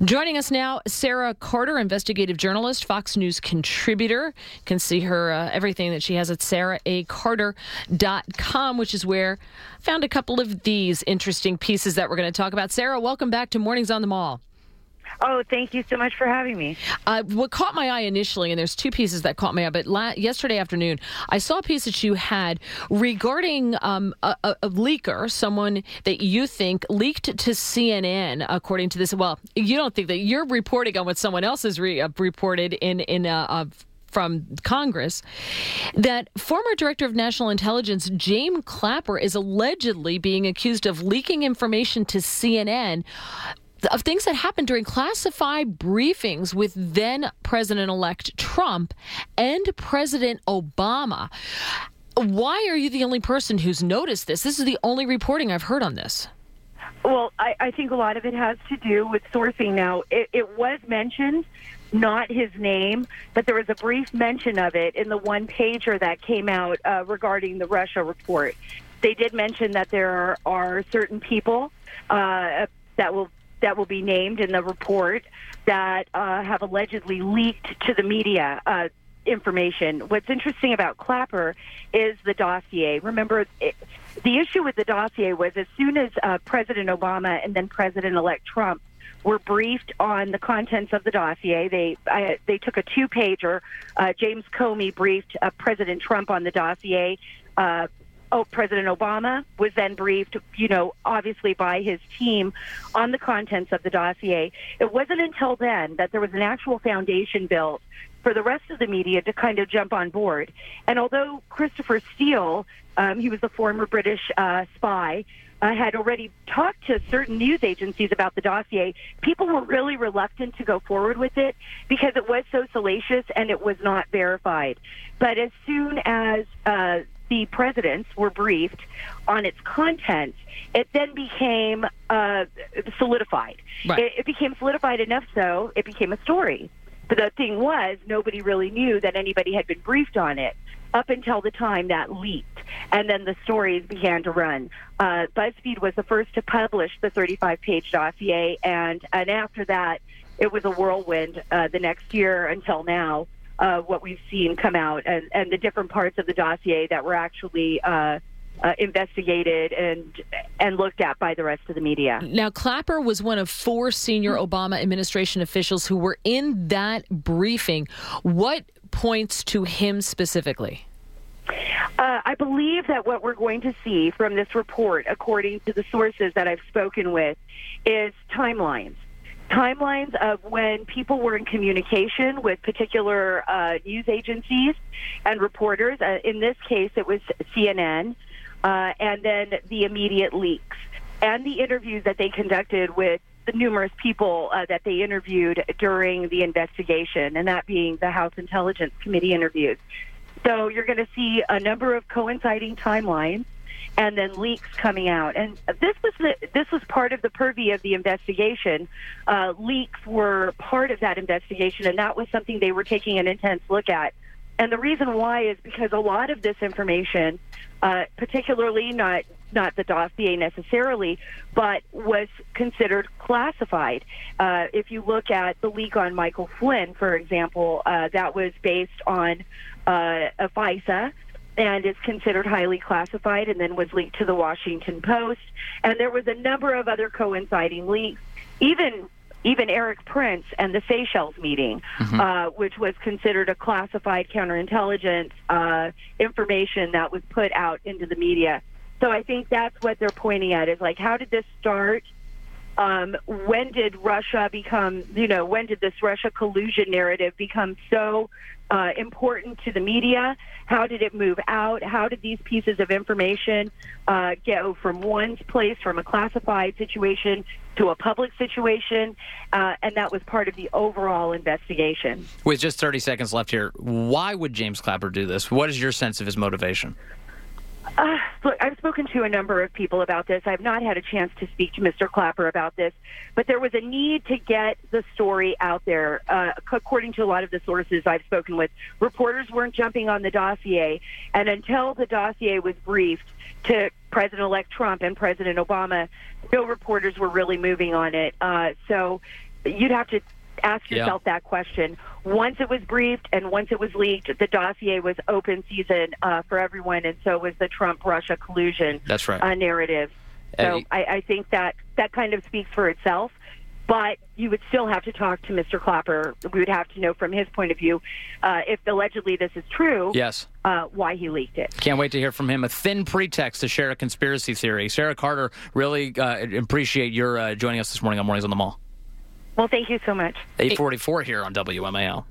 Joining us now, Sarah Carter, investigative journalist, Fox News contributor. You can see her everything that she has at sarahacarter.com, which is where I found a couple of these interesting pieces that we're going to talk about. Sarah, welcome back to Mornings on the Mall. Oh, thank you so much for having me. What caught my eye initially, and there's two pieces that caught my eye, but yesterday afternoon, I saw a piece that you had regarding a leaker, someone that you think leaked to CNN, according to this. Well, you don't think that you're reporting on what someone else has reported from Congress, that former Director of National Intelligence James Clapper is allegedly being accused of leaking information to CNN of things that happened during classified briefings with then President-elect Trump and President Obama. Why are you the only person who's noticed this? This is the only reporting I've heard on this. Well, I think a lot of it has to do with sourcing now. It was mentioned, not his name, but there was a brief mention of it in the one-pager that came out regarding the Russia report. They did mention that there are certain people that will be named in the report that have allegedly leaked to the media information. What's interesting about Clapper is the dossier. Remember, the issue with the dossier was as soon as President Obama and then President-elect Trump were briefed on the contents of the dossier, they took a two-pager. James Comey briefed President Trump on the dossier. President Obama was then briefed, obviously by his team on the contents of the dossier. It wasn't until then that there was an actual foundation built for the rest of the media to kind of jump on board. And although Christopher Steele, he was a former British spy, had already talked to certain news agencies about the dossier, people were really reluctant to go forward with it because it was so salacious and it was not verified. But as soon as the presidents were briefed on its content, it then became solidified. Right. It became solidified enough so it became a story. But the thing was, nobody really knew that anybody had been briefed on it up until the time that leaked. And then the stories began to run. BuzzFeed was the first to publish the 35-page dossier, and after that, it was a whirlwind the next year until now. What we've seen come out and the different parts of the dossier that were actually investigated and looked at by the rest of the media. Now, Clapper was one of four senior Obama administration officials who were in that briefing. What points to him specifically? I believe that what we're going to see from this report, according to the sources that I've spoken with, is timelines of when people were in communication with particular news agencies and reporters. In this case, it was CNN, and then the immediate leaks and the interviews that they conducted with the numerous people that they interviewed during the investigation, and that being the House Intelligence Committee interviews. So you're going to see a number of coinciding timelines and then leaks coming out. And this was part of the purview of the investigation. Leaks were part of that investigation, and that was something they were taking an intense look at. And the reason why is because a lot of this information, particularly not the dossier necessarily, but was considered classified. If you look at the leak on Michael Flynn, for example, that was based on a FISA, and is considered highly classified, and then was leaked to the Washington Post. And there was a number of other coinciding leaks, even Eric Prince and the Seychelles meeting, which was considered a classified counterintelligence information that was put out into the media. So I think that's what they're pointing at, is like, how did this start? When did Russia become, when did this Russia collusion narrative become so important to the media? How did it move out? How did these pieces of information go from one place, from a classified situation to a public situation? And that was part of the overall investigation. With just 30 seconds left here, why would James Clapper do this? What is your sense of his motivation? Look, I've spoken to a number of people about this. I've not had a chance to speak to Mr. Clapper about this, but there was a need to get the story out there. According to a lot of the sources I've spoken with, reporters weren't jumping on the dossier, and until the dossier was briefed to President-elect Trump and President Obama, no reporters were really moving on it. So you'd have to ask yourself that question. Once it was briefed and once it was leaked, the dossier was open season for everyone, and so was the Trump-Russia collusion That's right. narrative. So I think that kind of speaks for itself. But you would still have to talk to Mr. Clapper. We would have to know from his point of view, if allegedly this is true, yes, why he leaked it. Can't wait to hear from him. A thin pretext to share a conspiracy theory. Sarah Carter, really appreciate your joining us this morning on Mornings on the Mall. Well, thank you so much. 8:44 here on WMAL.